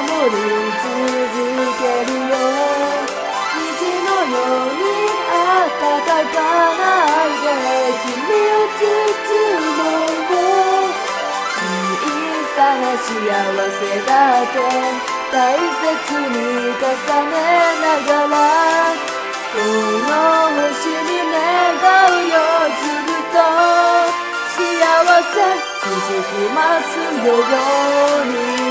守り続けるよ。虹のように暖かないで君を包もう。小さな幸せだけ大切に重ねながらこの星に願うよ。ずっと幸せ続きますように。